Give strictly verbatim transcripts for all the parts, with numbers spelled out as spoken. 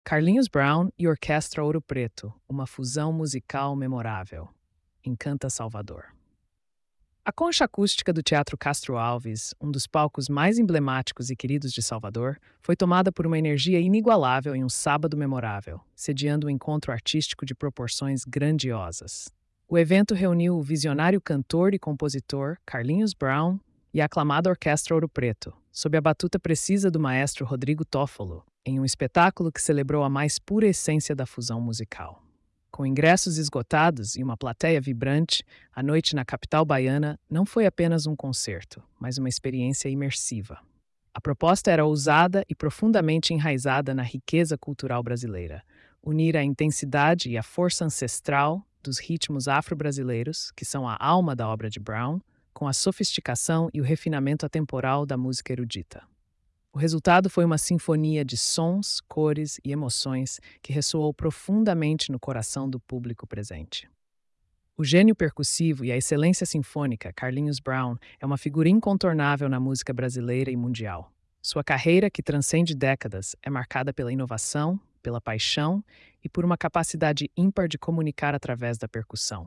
Carlinhos Brown e Orquestra Ouro Preto, uma fusão musical memorável. Encanta Salvador. A concha acústica do Teatro Castro Alves, um dos palcos mais emblemáticos e queridos de Salvador, foi tomada por uma energia inigualável em um sábado memorável, sediando um encontro artístico de proporções grandiosas. O evento reuniu o visionário cantor e compositor Carlinhos Brown e a aclamada Orquestra Ouro Preto, sob a batuta precisa do maestro Rodrigo Toffolo, em um espetáculo que celebrou a mais pura essência da fusão musical. Com ingressos esgotados e uma plateia vibrante, a noite na capital baiana não foi apenas um concerto, mas uma experiência imersiva. A proposta era ousada e profundamente enraizada na riqueza cultural brasileira, unir a intensidade e a força ancestral dos ritmos afro-brasileiros, que são a alma da obra de Brown, com a sofisticação e o refinamento atemporal da música erudita. O resultado foi uma sinfonia de sons, cores e emoções que ressoou profundamente no coração do público presente. O gênio percussivo e a excelência sinfônica, Carlinhos Brown, é uma figura incontornável na música brasileira e mundial. Sua carreira, que transcende décadas, é marcada pela inovação, pela paixão e por uma capacidade ímpar de comunicar através da percussão.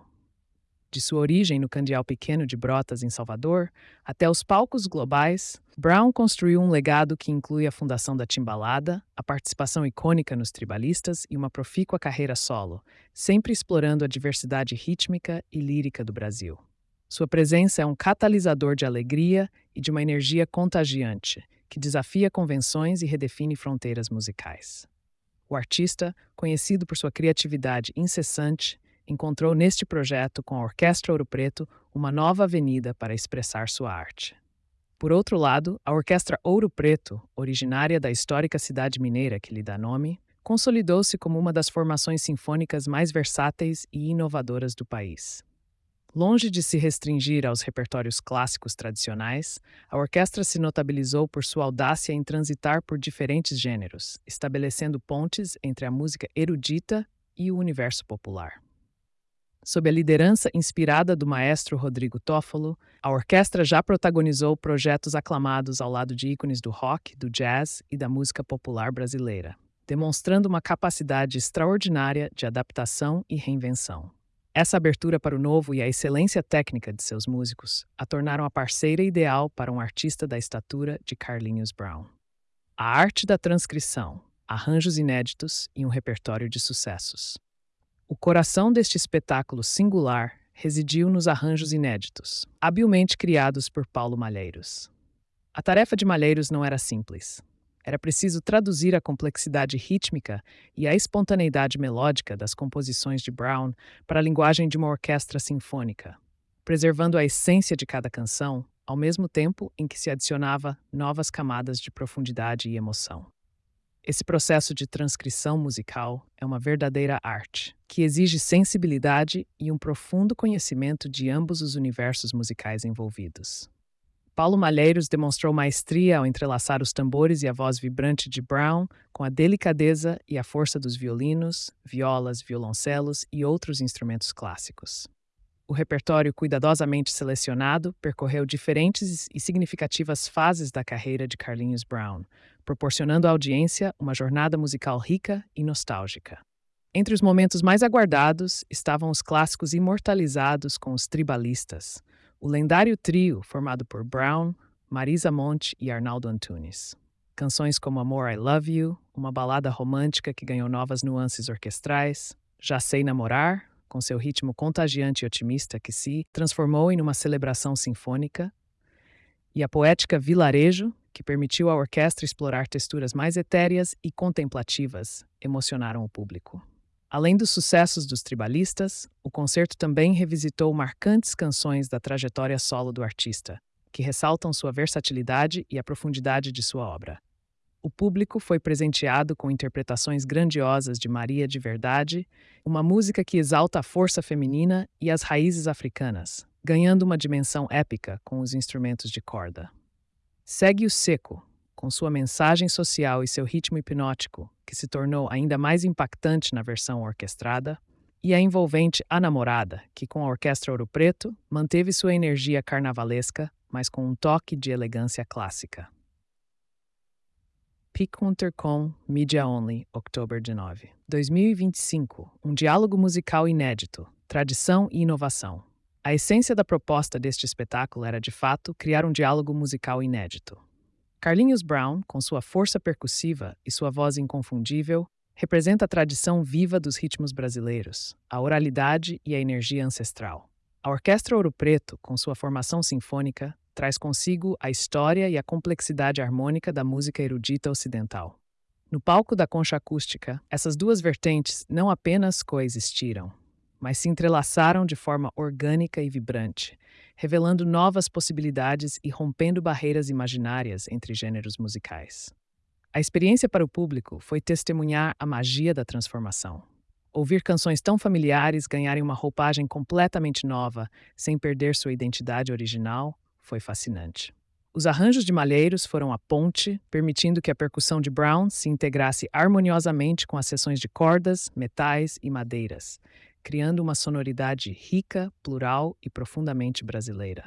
De sua origem no Candeal Pequeno de Brotas, em Salvador, até os palcos globais, Brown construiu um legado que inclui a fundação da Timbalada, a participação icônica nos Tribalistas e uma profícua carreira solo, sempre explorando a diversidade rítmica e lírica do Brasil. Sua presença é um catalisador de alegria e de uma energia contagiante, que desafia convenções e redefine fronteiras musicais. O artista, conhecido por sua criatividade incessante, encontrou neste projeto com a Orquestra Ouro Preto uma nova avenida para expressar sua arte. Por outro lado, a Orquestra Ouro Preto, originária da histórica cidade mineira que lhe dá nome, consolidou-se como uma das formações sinfônicas mais versáteis e inovadoras do país. Longe de se restringir aos repertórios clássicos tradicionais, a orquestra se notabilizou por sua audácia em transitar por diferentes gêneros, estabelecendo pontes entre a música erudita e o universo popular. Sob a liderança inspirada do maestro Rodrigo Toffolo, a orquestra já protagonizou projetos aclamados ao lado de ícones do rock, do jazz e da música popular brasileira, demonstrando uma capacidade extraordinária de adaptação e reinvenção. Essa abertura para o novo e a excelência técnica de seus músicos a tornaram a parceira ideal para um artista da estatura de Carlinhos Brown. A arte da transcrição, arranjos inéditos e um repertório de sucessos. O coração deste espetáculo singular residiu nos arranjos inéditos, habilmente criados por Paulo Malheiros. A tarefa de Malheiros não era simples. Era preciso traduzir a complexidade rítmica e a espontaneidade melódica das composições de Brown para a linguagem de uma orquestra sinfônica, preservando a essência de cada canção, ao mesmo tempo em que se adicionava novas camadas de profundidade e emoção. Esse processo de transcrição musical é uma verdadeira arte, que exige sensibilidade e um profundo conhecimento de ambos os universos musicais envolvidos. Paulo Malheiros demonstrou maestria ao entrelaçar os tambores e a voz vibrante de Brown com a delicadeza e a força dos violinos, violas, violoncelos e outros instrumentos clássicos. O repertório cuidadosamente selecionado percorreu diferentes e significativas fases da carreira de Carlinhos Brown, proporcionando à audiência uma jornada musical rica e nostálgica. Entre os momentos mais aguardados estavam os clássicos imortalizados com os Tribalistas, o lendário trio formado por Brown, Marisa Monte e Arnaldo Antunes. Canções como Amor, I Love You, uma balada romântica que ganhou novas nuances orquestrais, Já Sei Namorar, com seu ritmo contagiante e otimista que se transformou em uma celebração sinfônica, e a poética Vilarejo, que permitiu à orquestra explorar texturas mais etéreas e contemplativas, emocionaram o público. Além dos sucessos dos Tribalistas, o concerto também revisitou marcantes canções da trajetória solo do artista, que ressaltam sua versatilidade e a profundidade de sua obra. O público foi presenteado com interpretações grandiosas de Maria de Verdade, uma música que exalta a força feminina e as raízes africanas, ganhando uma dimensão épica com os instrumentos de corda. Segue o Seco, com sua mensagem social e seu ritmo hipnótico, que se tornou ainda mais impactante na versão orquestrada, e a envolvente A Namorada, que com a Orquestra Ouro Preto manteve sua energia carnavalesca, mas com um toque de elegância clássica. Pick Hunter com Media Only, outubro dezenove. dois mil e vinte e cinco, um diálogo musical inédito, tradição e inovação. A essência da proposta deste espetáculo era, de fato, criar um diálogo musical inédito. Carlinhos Brown, com sua força percussiva e sua voz inconfundível, representa a tradição viva dos ritmos brasileiros, a oralidade e a energia ancestral. A Orquestra Ouro Preto, com sua formação sinfônica, traz consigo a história e a complexidade harmônica da música erudita ocidental. No palco da Concha Acústica, essas duas vertentes não apenas coexistiram, mas se entrelaçaram de forma orgânica e vibrante, revelando novas possibilidades e rompendo barreiras imaginárias entre gêneros musicais. A experiência para o público foi testemunhar a magia da transformação. Ouvir canções tão familiares ganharem uma roupagem completamente nova, sem perder sua identidade original, foi fascinante. Os arranjos de Malheiros foram a ponte, permitindo que a percussão de Brown se integrasse harmoniosamente com as seções de cordas, metais e madeiras, criando uma sonoridade rica, plural e profundamente brasileira.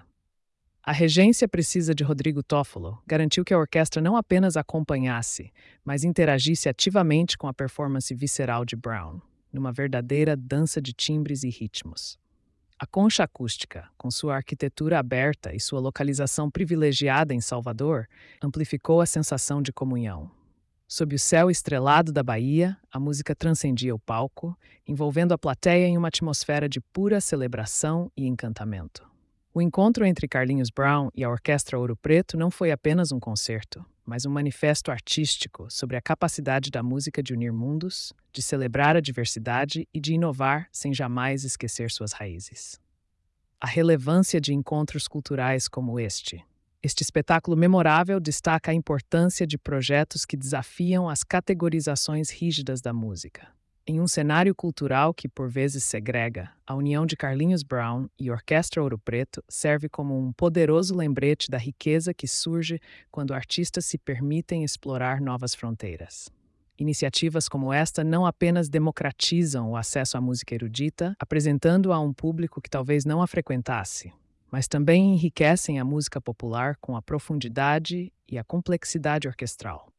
A regência precisa de Rodrigo Toffolo garantiu que a orquestra não apenas acompanhasse, mas interagisse ativamente com a performance visceral de Brown, numa verdadeira dança de timbres e ritmos. A Concha Acústica, com sua arquitetura aberta e sua localização privilegiada em Salvador, amplificou a sensação de comunhão. Sob o céu estrelado da Bahia, a música transcendia o palco, envolvendo a plateia em uma atmosfera de pura celebração e encantamento. O encontro entre Carlinhos Brown e a Orquestra Ouro Preto não foi apenas um concerto, mas um manifesto artístico sobre a capacidade da música de unir mundos, de celebrar a diversidade e de inovar sem jamais esquecer suas raízes. A relevância de encontros culturais como este. Este espetáculo memorável destaca a importância de projetos que desafiam as categorizações rígidas da música. Em um cenário cultural que por vezes segrega, a união de Carlinhos Brown e Orquestra Ouro Preto serve como um poderoso lembrete da riqueza que surge quando artistas se permitem explorar novas fronteiras. Iniciativas como esta não apenas democratizam o acesso à música erudita, apresentando-a a um público que talvez não a frequentasse, mas também enriquecem a música popular com a profundidade e a complexidade orquestral.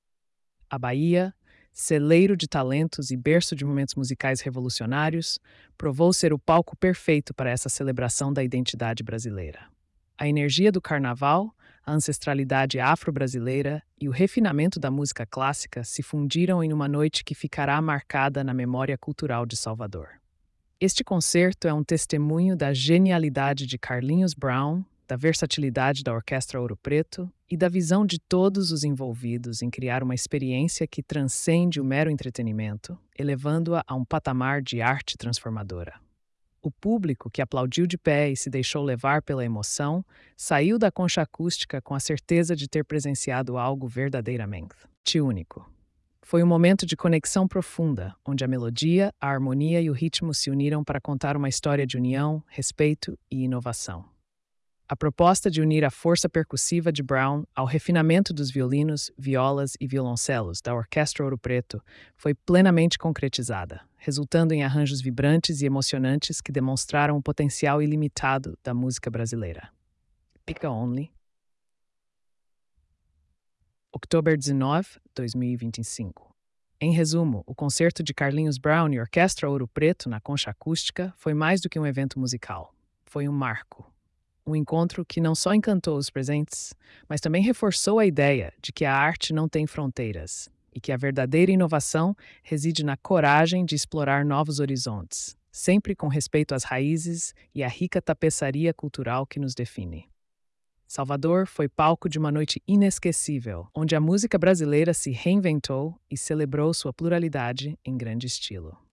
A Bahia, celeiro de talentos e berço de momentos musicais revolucionários, provou ser o palco perfeito para essa celebração da identidade brasileira. A energia do carnaval, a ancestralidade afro-brasileira e o refinamento da música clássica se fundiram em uma noite que ficará marcada na memória cultural de Salvador. Este concerto é um testemunho da genialidade de Carlinhos Brown, da versatilidade da Orquestra Ouro Preto e da visão de todos os envolvidos em criar uma experiência que transcende o mero entretenimento, elevando-a a um patamar de arte transformadora. O público, que aplaudiu de pé e se deixou levar pela emoção, saiu da Concha Acústica com a certeza de ter presenciado algo verdadeiramente único. Foi um momento de conexão profunda, onde a melodia, a harmonia e o ritmo se uniram para contar uma história de união, respeito e inovação. A proposta de unir a força percussiva de Brown ao refinamento dos violinos, violas e violoncelos da Orquestra Ouro Preto foi plenamente concretizada, resultando em arranjos vibrantes e emocionantes que demonstraram o potencial ilimitado da música brasileira. Pick Only. outubro dezenove, dois mil e vinte e cinco. Em resumo, o concerto de Carlinhos Brown e Orquestra Ouro Preto na Concha Acústica foi mais do que um evento musical. Foi um marco. Um encontro que não só encantou os presentes, mas também reforçou a ideia de que a arte não tem fronteiras e que a verdadeira inovação reside na coragem de explorar novos horizontes, sempre com respeito às raízes e à rica tapeçaria cultural que nos define. Salvador foi palco de uma noite inesquecível, onde a música brasileira se reinventou e celebrou sua pluralidade em grande estilo.